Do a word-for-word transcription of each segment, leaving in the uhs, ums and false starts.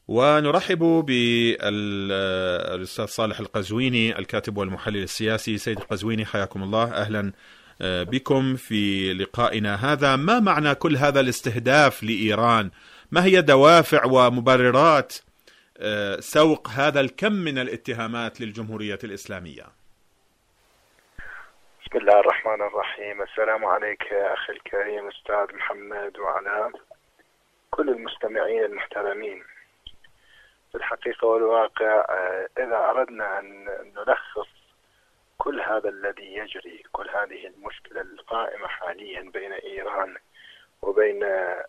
ونرحب بالأستاذ صالح القزويني الكاتب والمحلل السياسي. سيد القزويني حياكم الله، أهلا بكم في لقائنا هذا. ما معنى كل هذا الاستهداف لإيران؟ ما هي دوافع ومبررات سوق هذا الكم من الاتهامات للجمهورية الإسلامية؟ بسم الله الرحمن الرحيم. السلام عليك يا أخي الكريم أستاذ محمد وعلى كل المستمعين المحترمين. في الحقيقة والواقع إذا أردنا أن نلخص كل هذا الذي يجري، كل هذه المشكلة القائمة حاليا بين إيران وبين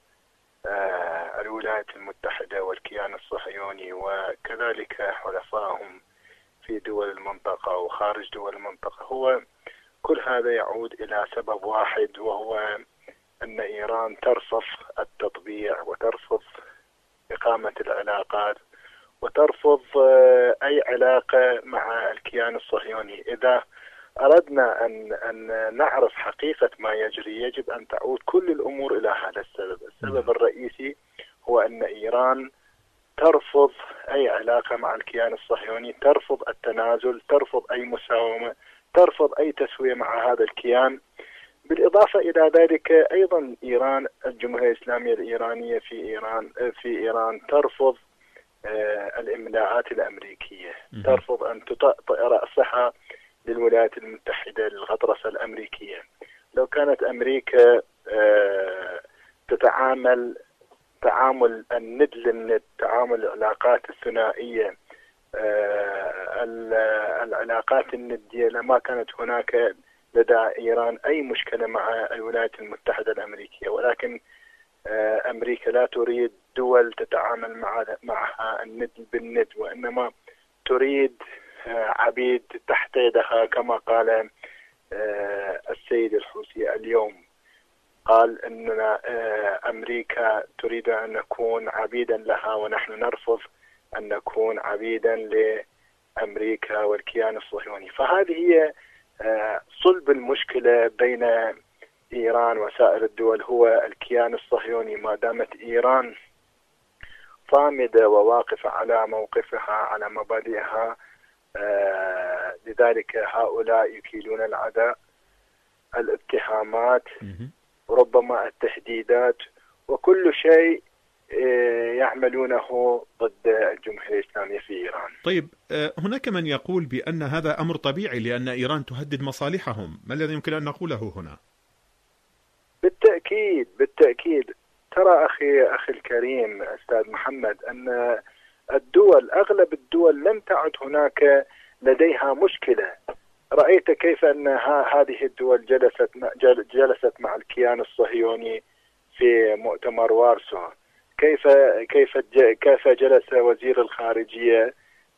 الولايات المتحدة والكيان الصهيوني وكذلك حلفائهم في دول المنطقة وخارج دول المنطقة، هو كل هذا يعود إلى سبب واحد، وهو أن إيران ترفض التطبيع وترفض إقامة العلاقات وترفض أي علاقة مع الكيان الصهيوني. إذا أردنا أن أن نعرف حقيقة ما يجري يجب أن تعود كل الأمور إلى هذا السبب. السبب الرئيسي هو أن إيران ترفض أي علاقة مع الكيان الصهيوني، ترفض التنازل، ترفض أي مساومة، ترفض أي تسوية مع هذا الكيان. بالإضافة إلى ذلك أيضا إيران، الجمهورية الإسلامية الإيرانية في إيران في إيران ترفض آه الإملاءات الأمريكية، ترفض أن تطأطئ رأسها للولايات المتحدة للغطرسة الأمريكية. لو كانت أمريكا آه تتعامل تعامل الند للند، تعامل العلاقات الثنائية، آه العلاقات الندية، لما كانت هناك لدى إيران أي مشكلة مع الولايات المتحدة الأمريكية. ولكن آه أمريكا لا تريد دول تتعامل مع معها الند بالند، وإنما تريد آه عبيد تحت يدها، كما قال آه السيد الحوثي اليوم. قال أننا آه أمريكا تريد أن نكون عبيدا لها ونحن نرفض أن نكون عبيدا لأمريكا والكيان الصهيوني. فهذه هي آه صلب المشكلة بين إيران وسائر الدول، هو الكيان الصهيوني. ما دامت إيران صامدة وواقفة على موقفها على مبادئها، آه لذلك هؤلاء يكيلون العداء، الاتهامات، ربما التهديدات، وكل شيء يعملونه ضد الجمهورية الإسلامية في إيران. طيب، هناك من يقول بأن هذا أمر طبيعي لأن إيران تهدد مصالحهم. ما الذي يمكن أن نقوله هنا؟ بالتأكيد بالتأكيد ترى أخي أخي الكريم أستاذ محمد أن الدول، أغلب الدول لم تعد هناك لديها مشكلة. رأيت كيف أن هذه الدول جلست جلست مع الكيان الصهيوني في مؤتمر وارسو، كيف كيف كيف جلس وزير الخارجية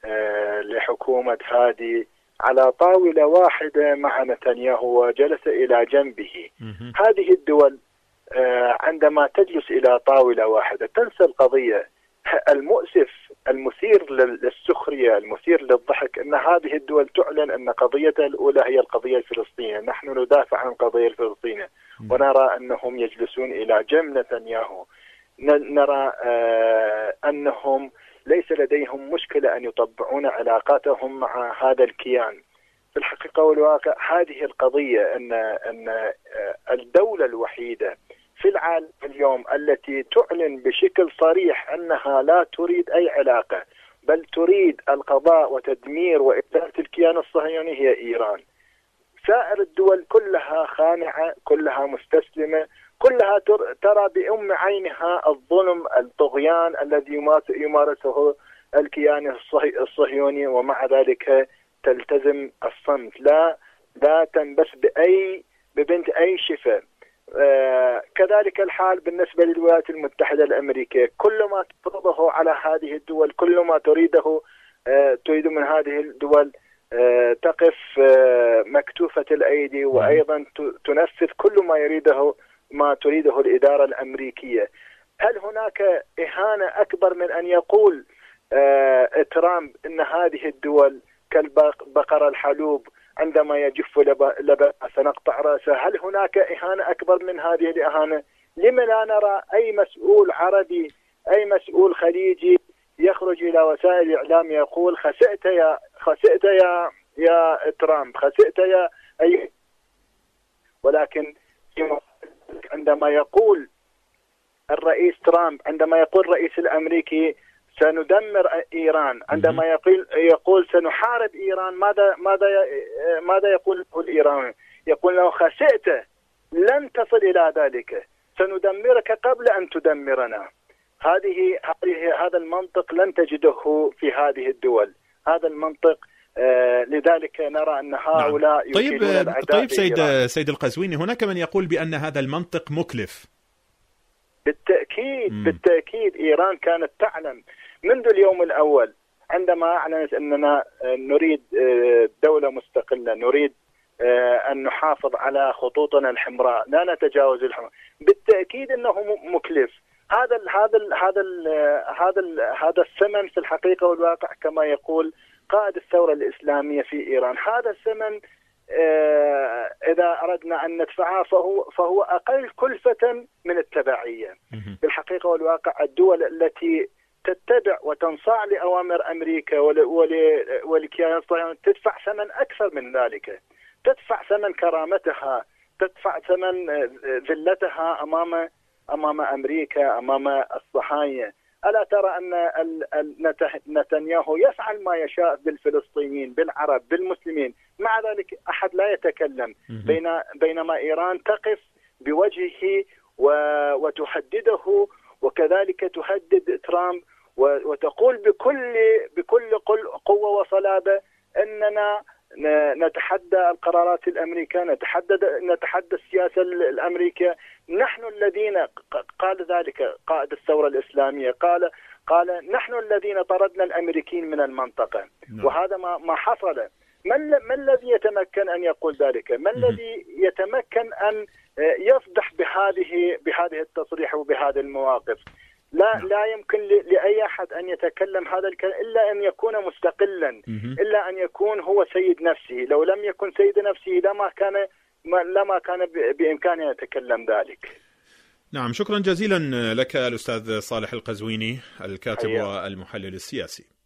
لحكومة هادي على طاولة واحدة مع نتنياهو وجلس إلى جنبه. هذه الدول عندما تجلس إلى طاولة واحدة تنسى القضية. المؤسف المثير للسخرية المثير للضحك أن هذه الدول تعلن أن قضيتها الأولى هي القضية الفلسطينية، نحن ندافع عن القضية الفلسطينية، ونرى أنهم يجلسون إلى جنب نتنياهو. نرى آه أنهم ليس لديهم مشكلة أن يطبعون علاقاتهم مع هذا الكيان. في الحقيقة والواقع هذه القضية أن أن الدولة الوحيدة في العالم اليوم التي تعلن بشكل صريح أنها لا تريد أي علاقة بل تريد القضاء وتدمير وإبادة الكيان الصهيوني هي إيران. سائر الدول كلها خانعة، كلها مستسلمة، كلها ترى بأم عينها الظلم الطغيان الذي يمارسه الكيان الصهيوني، ومع ذلك تلتزم الصمت، لا لا تنبث بأي ببنت أي شفة. آه كذلك الحال بالنسبة للولايات المتحدة الأمريكية، كل ما تفرضه على هذه الدول، كل ما تريده آه تريد من هذه الدول آه تقف آه مكتوفة الأيدي، وأيضا تنفذ كل ما يريده ما تريده الإدارة الأمريكية. هل هناك إهانة أكبر من أن يقول آه ترامب إن هذه الدول كالبقرة الحلوب عندما يجف لبن سنقطع رأسه؟ هل هناك إهانة أكبر من هذه الإهانة؟ لما لا نرى أي مسؤول عربي، أي مسؤول خليجي إلى وسائل الإعلام يقول خسئت يا خسئت يا يا ترامب، خسئت يا أي، ولكن عندما يقول الرئيس ترامب، عندما يقول الرئيس الأمريكي سندمر إيران، عندما يقول يقول سنحارب إيران، ماذا ماذا ماذا يقول الإيراني؟ يقول له خسئت، لن تصل إلى ذلك، سندمرك قبل أن تدمرنا. هذه هذه هذا المنطق لن تجده في هذه الدول، هذا المنطق آه لذلك نرى أن هؤلاء نعم. طيب طيب سيد إيران. سيد القزويني، هناك من يقول بأن هذا المنطق مكلف. بالتأكيد مم. بالتأكيد إيران كانت تعلم منذ اليوم الأول عندما أعلنت أننا نريد دولة مستقلة، نريد أن نحافظ على خطوطنا الحمراء، لا نتجاوز الحمراء. بالتأكيد أنه مكلف. هذا ال هذا ال هذا ال هذا ال هذا الثمن في الحقيقة والواقع كما يقول قائد الثورة الإسلامية في إيران. هذا الثمن إذا أردنا أن ندفعه فهو فهو أقل كلفة من التبعية. بالحقيقة والواقع الدول التي تتبع وتنصاع لأوامر أمريكا ولكيانات الصهيونية تدفع ثمن أكثر من ذلك، تدفع ثمن كرامتها، تدفع ثمن ذلتها أمام أمام أمريكا، أمام الصهاينة. ألا ترى أن نتنياهو يفعل ما يشاء بالفلسطينيين، بالعرب، بالمسلمين، مع ذلك أحد لا يتكلم، بين بينما إيران تقف بوجهه وتهدده، وكذلك تهدد ترامب وتقول بكل بكل قوة وصلابة أننا نتحدى القرارات الأمريكية، نتحدى نتحدى السياسة الأمريكية. نحن الذين قال ذلك قائد الثورة الإسلامية، قال قال نحن الذين طردنا الأمريكيين من المنطقة، وهذا ما ما حصل. من ما الذي يتمكن أن يقول ذلك؟ ما الذي يتمكن أن يفضح بهذه بهذه التصريح وبهذه المواقف؟ لا لا يمكن لأي أحد أن يتكلم هذا الكلام إلا أن يكون مستقلا، إلا أن يكون هو سيد نفسه. لو لم يكن سيد نفسه لما كان لما كان بإمكانه أن يتكلم ذلك. نعم، شكرا جزيلا لك الأستاذ صالح القزويني، الكاتب والمحلل السياسي.